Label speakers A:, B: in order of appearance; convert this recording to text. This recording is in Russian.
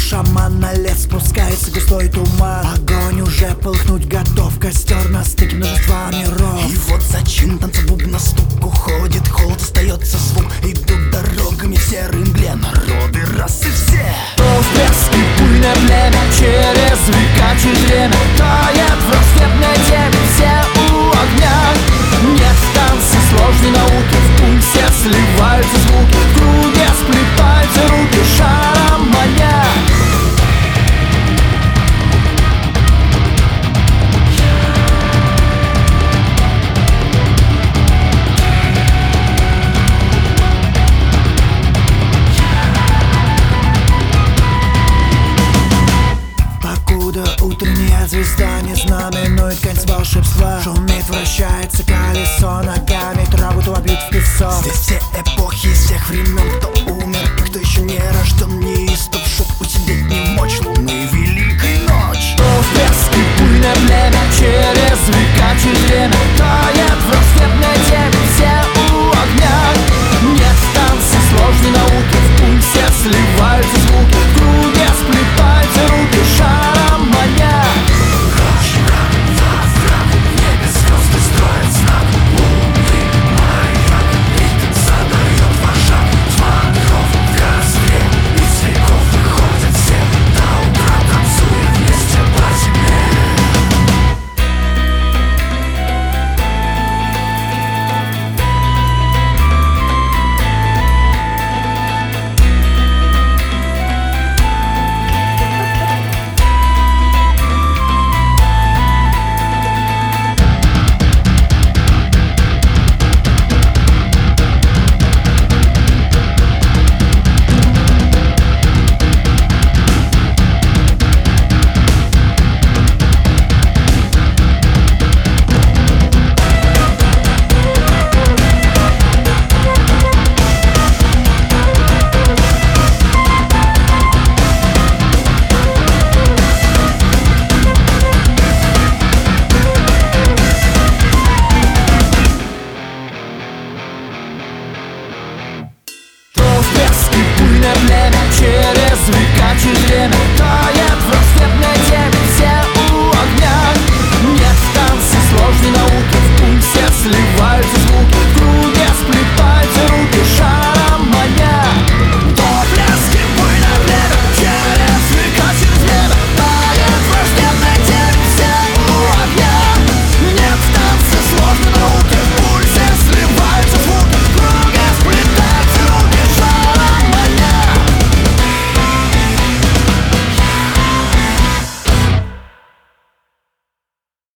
A: шамана, лес спускается густой туман. Огонь уже полыхнуть готов, костер на стыке множества миров.
B: И вот зачин танца бубна, стук уходит, холод, остается звук. Идут дорогами в серой мгле народы, расы все.
A: То всплеск и буйное племя через века, через время тает в рассветной теме. Все у огня, нет танца сложной науки. В пульсе сливаются звуки, в круге сплетаются руки, шаром маня. Покуда утренняя звезда не знаменует конец волшебства. Шумит, вращается колесо, ногами траву то обьют в песок.
B: Здесь все эпохи из всех времен, кто умер и кто еще не рожден, неистов, чтоб усидеть не мочь луны великой ночь.
A: То всплеск и буйное племя через века, через время тает в рассветной теме. Все у огня, нет танца сложной науки. В пульсе сливаются звуки, в круге сплетаются руки, шаром маня. Буйное племя через века, через время тает в рассветной теме.